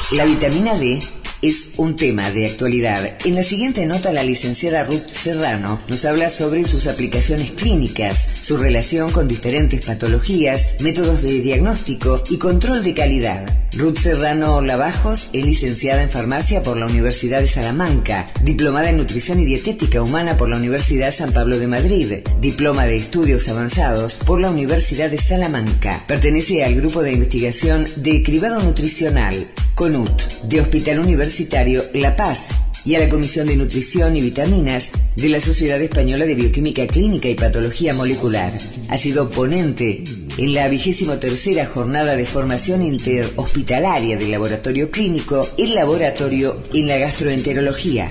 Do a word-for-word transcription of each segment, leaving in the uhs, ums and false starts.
La vitamina D es un tema de actualidad. En la siguiente nota, la licenciada Ruth Serrano nos habla sobre sus aplicaciones clínicas, su relación con diferentes patologías, métodos de diagnóstico y control de calidad. Ruth Serrano Lavajos es licenciada en farmacia por la Universidad de Salamanca, diplomada en nutrición y dietética humana por la Universidad San Pablo de Madrid, diploma de estudios avanzados por la Universidad de Salamanca. Pertenece al grupo de investigación de cribado nutricional, CONUT, de Hospital Universitario La Paz, y a la Comisión de Nutrición y Vitaminas de la Sociedad Española de Bioquímica Clínica y Patología Molecular. Ha sido ponente en la vigésimo tercera jornada de formación interhospitalaria del laboratorio clínico, el laboratorio en la gastroenterología.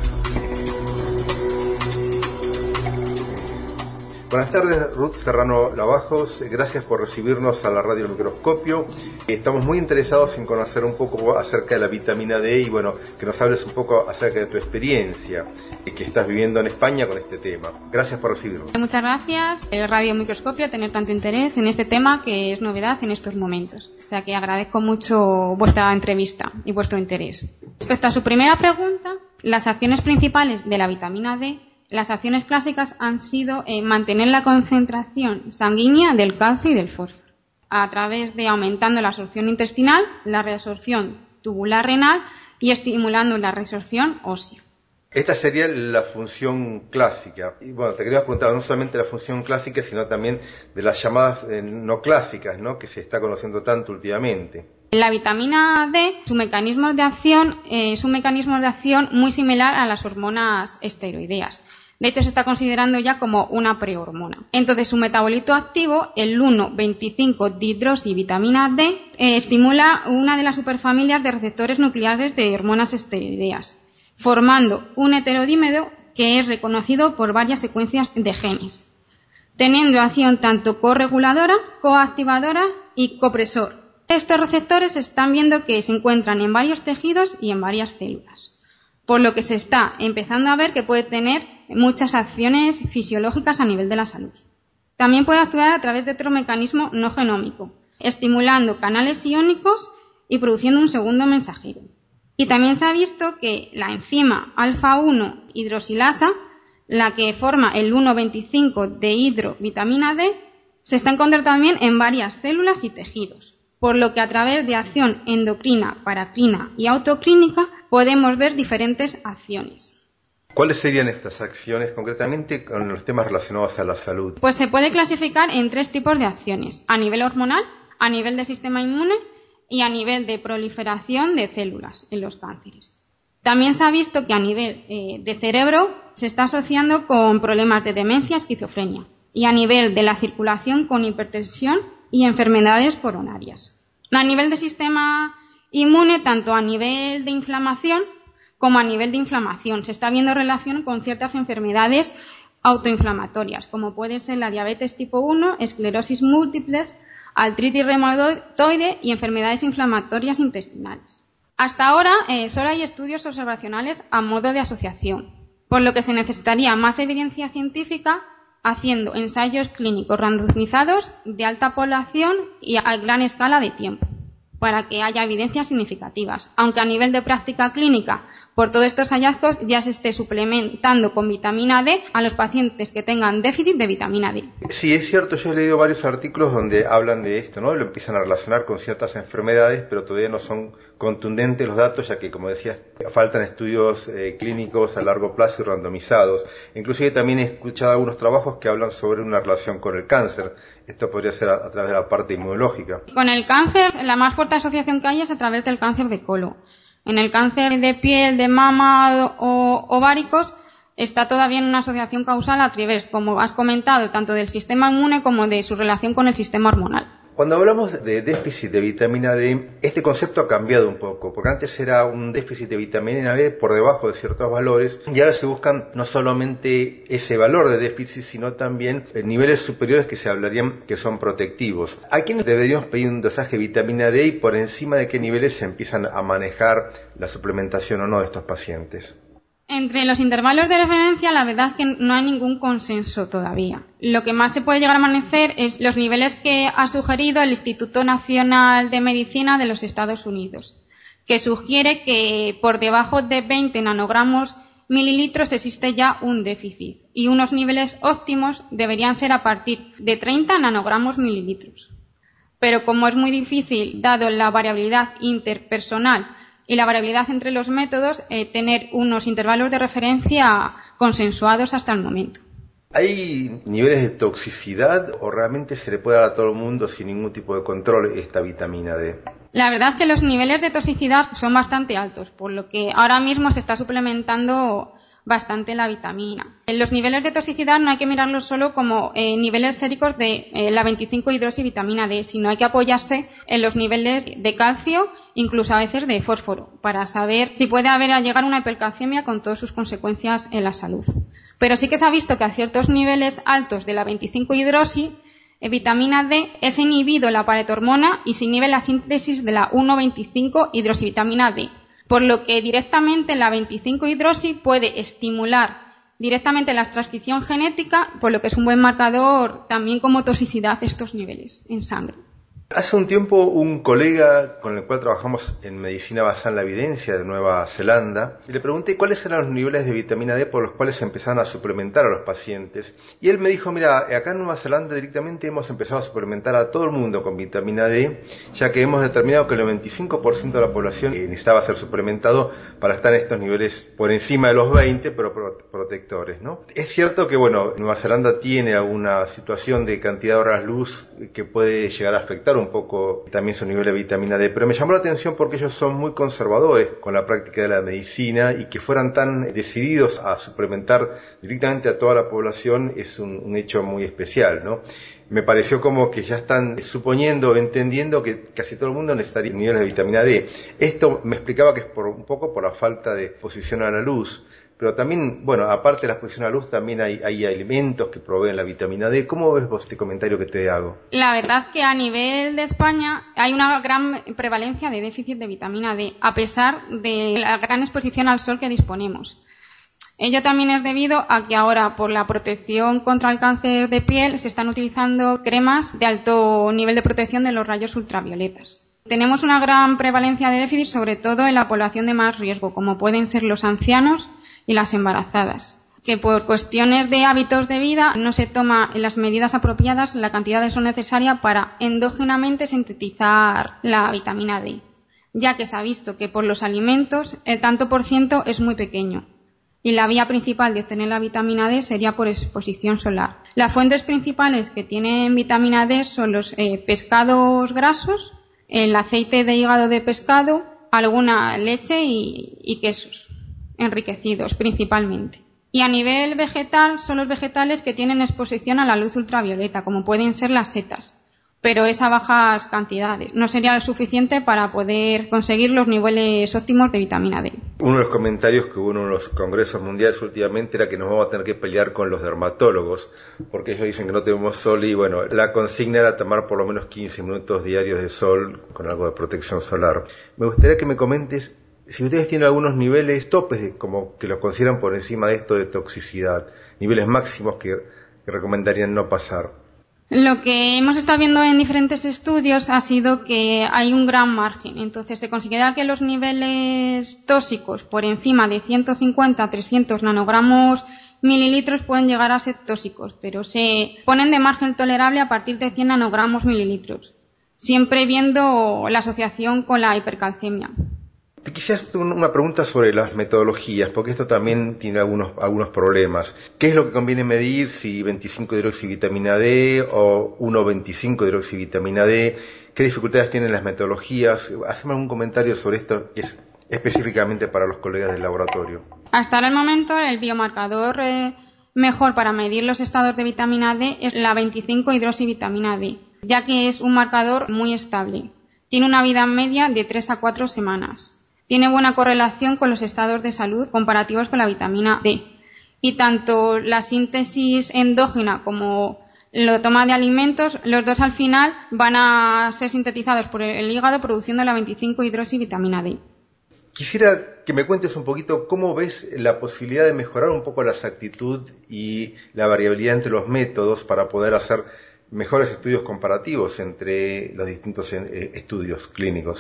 Buenas tardes, Ruth Serrano Lavajos. Gracias por recibirnos a la Radio Microscopio. Estamos muy interesados en conocer un poco acerca de la vitamina D y, bueno, que nos hables un poco acerca de tu experiencia que estás viviendo en España con este tema. Gracias por recibirnos. Muchas gracias, el Radio Microscopio, a tener tanto interés en este tema que es novedad en estos momentos. O sea que agradezco mucho vuestra entrevista y vuestro interés. Respecto a su primera pregunta, las acciones principales de la vitamina D, las acciones clásicas han sido eh, mantener la concentración sanguínea del calcio y del fósforo a través de aumentando la absorción intestinal, la reabsorción tubular renal y estimulando la reabsorción ósea. Esta sería la función clásica. Y bueno, te quería preguntar no solamente la función clásica, sino también de las llamadas eh, no clásicas, ¿no?, que se está conociendo tanto últimamente. La vitamina D, su mecanismo de acción eh, es un mecanismo de acción muy similar a las hormonas esteroideas. De hecho, se está considerando ya como una prehormona. Entonces, su metabolito activo, el uno veinticinco dihidroxivitamina D, eh, estimula una de las superfamilias de receptores nucleares de hormonas esteroideas, formando un heterodímero que es reconocido por varias secuencias de genes, teniendo acción tanto correguladora, coactivadora y copresor. Estos receptores se están viendo que se encuentran en varios tejidos y en varias células, por lo que se está empezando a ver que puede tener muchas acciones fisiológicas a nivel de la salud. También puede actuar a través de otro mecanismo no genómico, estimulando canales iónicos y produciendo un segundo mensajero. Y también se ha visto que la enzima alfa uno hidroxilasa, la que forma el uno veinticinco dehidrovitamina D, se está encontrando también en varias células y tejidos, por lo que a través de acción endocrina, paracrina y autoclínica podemos ver diferentes acciones. ¿Cuáles serían estas acciones concretamente con los temas relacionados a la salud? Pues se puede clasificar en tres tipos de acciones: a nivel hormonal, a nivel de sistema inmune y a nivel de proliferación de células en los cánceres. También se ha visto que a nivel eh, de cerebro se está asociando con problemas de demencia, esquizofrenia, y a nivel de la circulación con hipertensión y enfermedades coronarias. A nivel de sistema inmune, tanto a nivel de inflamación como a nivel de inflamación, se está viendo relación con ciertas enfermedades autoinflamatorias, como puede ser la diabetes tipo uno, esclerosis múltiples, artritis reumatoide y enfermedades inflamatorias intestinales. Hasta ahora eh, solo hay estudios observacionales a modo de asociación, por lo que se necesitaría más evidencia científica haciendo ensayos clínicos randomizados de alta población y a gran escala de tiempo, para que haya evidencias significativas, aunque a nivel de práctica clínica, por todos estos hallazgos, ya se esté suplementando con vitamina D a los pacientes que tengan déficit de vitamina D. Sí, es cierto, yo he leído varios artículos donde hablan de esto, ¿no? Lo empiezan a relacionar con ciertas enfermedades, pero todavía no son contundentes los datos, ya que, como decías, faltan estudios eh, clínicos a largo plazo y randomizados. Inclusive también he escuchado algunos trabajos que hablan sobre una relación con el cáncer. Esto podría ser a, a través de la parte inmunológica. Con el cáncer, la más fuerte asociación que hay es a través del cáncer de colon. En el cáncer de piel, de mama o ováricos está todavía en una asociación causal a través, como has comentado, tanto del sistema inmune como de su relación con el sistema hormonal. Cuando hablamos de déficit de vitamina D, este concepto ha cambiado un poco, porque antes era un déficit de vitamina D por debajo de ciertos valores, y ahora se buscan no solamente ese valor de déficit, sino también niveles superiores que se hablarían que son protectivos. ¿A quiénes deberíamos pedir un dosaje de vitamina D y por encima de qué niveles se empiezan a manejar la suplementación o no de estos pacientes? Entre los intervalos de referencia, la verdad es que no hay ningún consenso todavía. Lo que más se puede llegar a manejar es los niveles que ha sugerido el Instituto Nacional de Medicina de los Estados Unidos, que sugiere que por debajo de veinte nanogramos mililitros existe ya un déficit y unos niveles óptimos deberían ser a partir de treinta nanogramos mililitros. Pero como es muy difícil, dado la variabilidad interpersonal y la variabilidad entre los métodos, eh, tener unos intervalos de referencia consensuados hasta el momento. ¿Hay niveles de toxicidad o realmente se le puede dar a todo el mundo sin ningún tipo de control esta vitamina D? La verdad es que los niveles de toxicidad son bastante altos, por lo que ahora mismo se está suplementando bastante la vitamina. En los niveles de toxicidad no hay que mirarlos solo como eh, niveles séricos de eh, la veinticinco hidroxivitamina D, sino hay que apoyarse en los niveles de calcio, incluso a veces de fósforo, para saber si puede haber a llegar una hipercalcemia con todas sus consecuencias en la salud. Pero sí que se ha visto que a ciertos niveles altos de la veinticinco hidroxi, eh, vitamina D es inhibido la paretormona y se inhibe la síntesis de la uno veinticinco hidroxivitamina D, por lo que directamente la veinticinco hidroxi puede estimular directamente la transcripción genética, por lo que es un buen marcador también como toxicidad estos niveles en sangre. Hace un tiempo un colega con el cual trabajamos en medicina basada en la evidencia de Nueva Zelanda, le pregunté cuáles eran los niveles de vitamina D por los cuales se empezaban a suplementar a los pacientes. Y él me dijo, mira, acá en Nueva Zelanda directamente hemos empezado a suplementar a todo el mundo con vitamina D, ya que hemos determinado que el noventa y cinco por ciento de la población necesitaba ser suplementado para estar en estos niveles por encima de los veinte, pero protectores, ¿no? Es cierto que, bueno, Nueva Zelanda tiene alguna situación de cantidad de horas luz que puede llegar a afectar un poco también su nivel de vitamina D, pero me llamó la atención porque ellos son muy conservadores con la práctica de la medicina y que fueran tan decididos a suplementar directamente a toda la población es un, un hecho muy especial, ¿no? Me pareció como que ya están suponiendo, entendiendo que casi todo el mundo necesitaría niveles de vitamina D. Esto me explicaba que es por un poco por la falta de exposición a la luz. Pero también, bueno, aparte de la exposición a la luz, también hay, hay alimentos que proveen la vitamina D. ¿Cómo ves vos este comentario que te hago? La verdad que a nivel de España hay una gran prevalencia de déficit de vitamina D, a pesar de la gran exposición al sol que disponemos. Ello también es debido a que ahora, por la protección contra el cáncer de piel, se están utilizando cremas de alto nivel de protección de los rayos ultravioletas. Tenemos una gran prevalencia de déficit, sobre todo en la población de más riesgo, como pueden ser los ancianos y las embarazadas, que por cuestiones de hábitos de vida no se toma en las medidas apropiadas la cantidad de sol necesaria para endógenamente sintetizar la vitamina D, ya que se ha visto que por los alimentos el tanto por ciento es muy pequeño y la vía principal de obtener la vitamina D sería por exposición solar. Las fuentes principales que tienen vitamina D son los eh, pescados grasos, el aceite de hígado de pescado, alguna leche y, y quesos enriquecidos principalmente. Y a nivel vegetal son los vegetales que tienen exposición a la luz ultravioleta, como pueden ser las setas, pero es a bajas cantidades. No sería suficiente para poder conseguir los niveles óptimos de vitamina D. Uno de los comentarios que hubo en uno de los congresos mundiales últimamente era que nos vamos a tener que pelear con los dermatólogos, porque ellos dicen que no tenemos sol y, bueno, la consigna era tomar por lo menos quince minutos diarios de sol con algo de protección solar. Me gustaría que me comentes si ustedes tienen algunos niveles topes, como que los consideran por encima de esto de toxicidad, niveles máximos que, que recomendarían no pasar. Lo que hemos estado viendo en diferentes estudios ha sido que hay un gran margen. Entonces se considera que los niveles tóxicos por encima de ciento cincuenta a trescientos nanogramos mililitros pueden llegar a ser tóxicos, pero se ponen de margen tolerable a partir de cien nanogramos mililitros, siempre viendo la asociación con la hipercalcemia. Te quisiera hacer una pregunta sobre las metodologías, porque esto también tiene algunos, algunos problemas. ¿Qué es lo que conviene medir, si veinticinco hidroxivitamina D o uno veinticinco hidroxivitamina D? ¿Qué dificultades tienen las metodologías? Hazme algún comentario sobre esto, que es específicamente para los colegas del laboratorio. Hasta ahora el momento, el biomarcador eh, mejor para medir los estados de vitamina D es la veinticinco hidroxivitamina D, ya que es un marcador muy estable. Tiene una vida media de tres a cuatro semanas. Tiene buena correlación con los estados de salud comparativos con la vitamina D. Y tanto la síntesis endógena como la toma de alimentos, los dos al final van a ser sintetizados por el hígado produciendo la veinticinco hidroxivitamina D. Quisiera que me cuentes un poquito cómo ves la posibilidad de mejorar un poco la exactitud y la variabilidad entre los métodos para poder hacer mejores estudios comparativos entre los distintos estudios clínicos.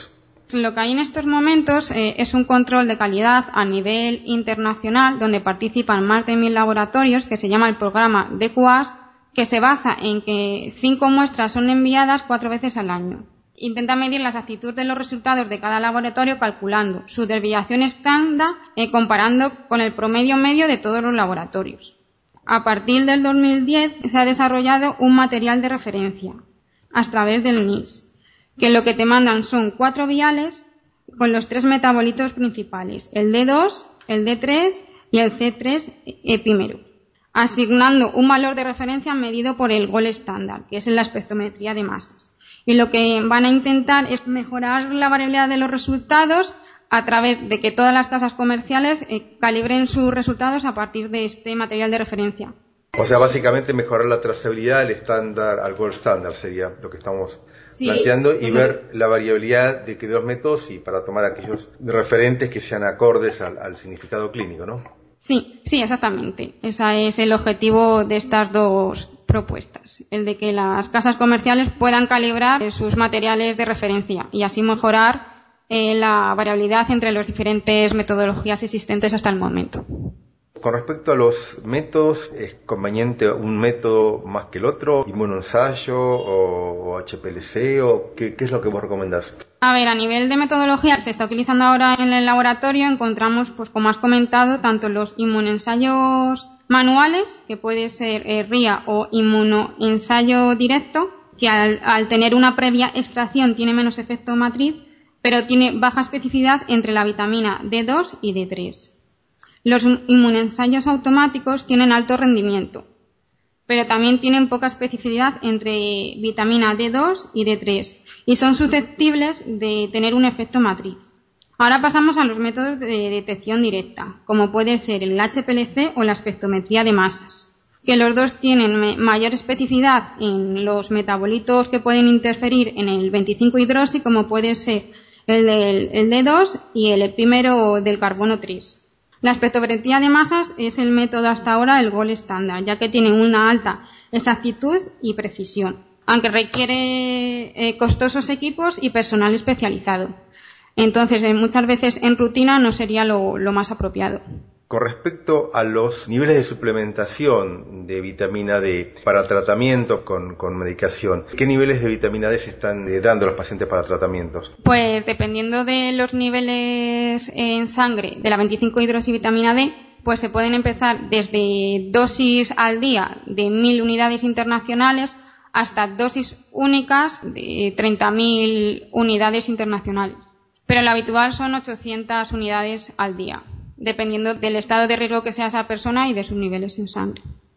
Lo que hay en estos momentos eh, es un control de calidad a nivel internacional donde participan más de mil laboratorios, que se llama el programa D Q A S, que se basa en que cinco muestras son enviadas cuatro veces al año. Intenta medir la exactitud de los resultados de cada laboratorio calculando su desviación estándar eh, comparando con el promedio medio de todos los laboratorios. A partir del dos mil diez se ha desarrollado un material de referencia a través del N I S, que lo que te mandan son cuatro viales con los tres metabolitos principales, el D dos, el D tres y el C tres epímero, asignando un valor de referencia medido por el gold estándar, que es la espectrometría de masas. Y lo que van a intentar es mejorar la variabilidad de los resultados a través de que todas las casas comerciales eh, calibren sus resultados a partir de este material de referencia. O sea, básicamente mejorar la trazabilidad, el estándar al gold standard sería lo que estamos sí, planteando y sí. ver la variabilidad de que de los métodos y para tomar aquellos referentes que sean acordes al, al significado clínico, ¿no? Sí, sí, exactamente. Ese es el objetivo de estas dos propuestas, el de que las casas comerciales puedan calibrar sus materiales de referencia y así mejorar eh, la variabilidad entre las diferentes metodologías existentes hasta el momento. Con respecto a los métodos, ¿es conveniente un método más que el otro? ¿Inmunoensayo o, o H P L C? O ¿qué, ¿Qué es lo que vos recomendás? A ver, a nivel de metodología que se está utilizando ahora en el laboratorio, encontramos, pues como has comentado, tanto los inmunoensayos manuales, que puede ser eh, R I A o inmunoensayo directo, que al, al tener una previa extracción tiene menos efecto matriz, pero tiene baja especificidad entre la vitamina D dos y D tres. Los inmunoensayos automáticos tienen alto rendimiento, pero también tienen poca especificidad entre vitamina D dos y D tres y son susceptibles de tener un efecto matriz. Ahora pasamos a los métodos de detección directa, como puede ser el H P L C o la espectrometría de masas, que los dos tienen mayor especificidad en los metabolitos que pueden interferir en el veinticinco hidroxi, como puede ser el del el D dos y el epímero del carbono tres. La espectrometría de masas es el método hasta ahora el gold estándar, ya que tiene una alta exactitud y precisión, aunque requiere eh, costosos equipos y personal especializado. Entonces, eh, muchas veces en rutina no sería lo, lo más apropiado. Con respecto a los niveles de suplementación de vitamina D para tratamiento con, con medicación, ¿qué niveles de vitamina D se están eh, dando a los pacientes para tratamientos? Pues dependiendo de los niveles en sangre de la veinticinco hidroxivitamina D, pues se pueden empezar desde dosis al día de mil unidades internacionales hasta dosis únicas de treinta mil unidades internacionales. Pero lo habitual son ochocientas unidades al día, dependiendo del estado de riesgo que sea esa persona y de sus niveles en sangre.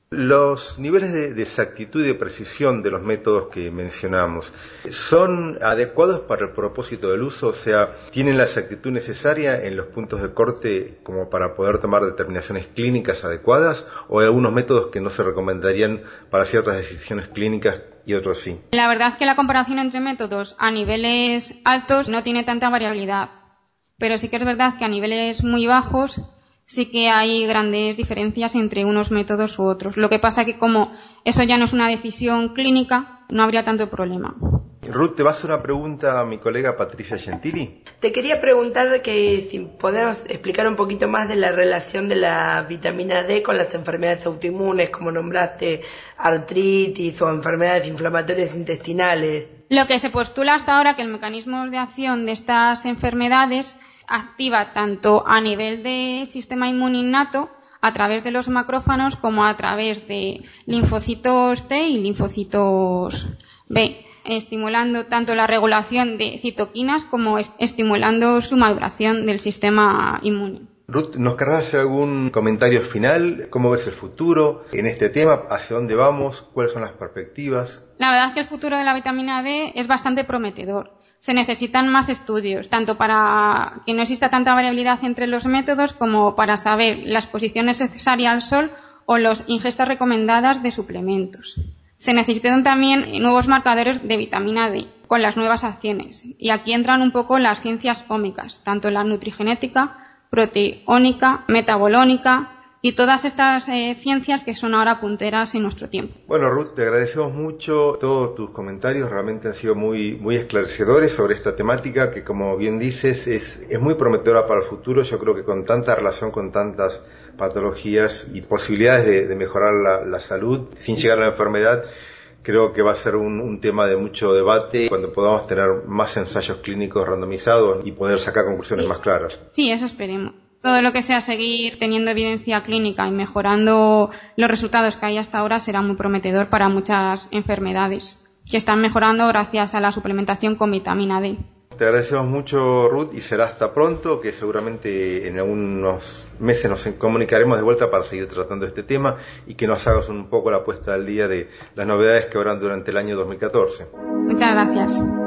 Los niveles de, de exactitud y de precisión de los métodos que mencionamos, ¿son adecuados para el propósito del uso? O sea, ¿tienen la exactitud necesaria en los puntos de corte como para poder tomar determinaciones clínicas adecuadas? ¿O hay algunos métodos que no se recomendarían para ciertas decisiones clínicas y otros sí? La verdad es que la comparación entre métodos a niveles altos no tiene tanta variabilidad, pero sí que es verdad que a niveles muy bajos sí que hay grandes diferencias entre unos métodos u otros. Lo que pasa que como eso ya no es una decisión clínica, no habría tanto problema. Ruth, ¿te vas a hacer una pregunta a mi colega Patricia Gentili? Te quería preguntar que si podemos explicar un poquito más de la relación de la vitamina D con las enfermedades autoinmunes, como nombraste artritis o enfermedades inflamatorias intestinales. Lo que se postula hasta ahora que el mecanismo de acción de estas enfermedades activa tanto a nivel de sistema inmune innato a través de los macrófagos como a través de linfocitos T y linfocitos B, estimulando tanto la regulación de citoquinas como estimulando su maduración del sistema inmune. Ruth, ¿nos querrás hacer algún comentario final? ¿Cómo ves el futuro en este tema? ¿Hacia dónde vamos? ¿Cuáles son las perspectivas? La verdad es que el futuro de la vitamina D es bastante prometedor. Se necesitan más estudios, tanto para que no exista tanta variabilidad entre los métodos como para saber la exposición necesaria al sol o las ingestas recomendadas de suplementos. Se necesitan también nuevos marcadores de vitamina D con las nuevas acciones. Y aquí entran un poco las ciencias ómicas, tanto la nutrigenética, proteónica, metabolónica y todas estas eh, ciencias que son ahora punteras en nuestro tiempo. Bueno, Ruth, te agradecemos mucho todos tus comentarios, realmente han sido muy, muy esclarecedores sobre esta temática que, como bien dices, es, es muy prometedora para el futuro. Yo creo que con tanta relación con tantas patologías y posibilidades de, de mejorar la, la salud sin llegar a la enfermedad, creo que va a ser un, un tema de mucho debate cuando podamos tener más ensayos clínicos randomizados y poder sacar conclusiones Sí. más claras. Sí, eso esperemos. Todo lo que sea seguir teniendo evidencia clínica y mejorando los resultados que hay hasta ahora será muy prometedor para muchas enfermedades que están mejorando gracias a la suplementación con vitamina D. Te agradecemos mucho, Ruth, y será hasta pronto, que seguramente en algunos meses nos comunicaremos de vuelta para seguir tratando este tema y que nos hagas un poco la puesta al día de las novedades que habrán durante el año dos mil catorce. Muchas gracias.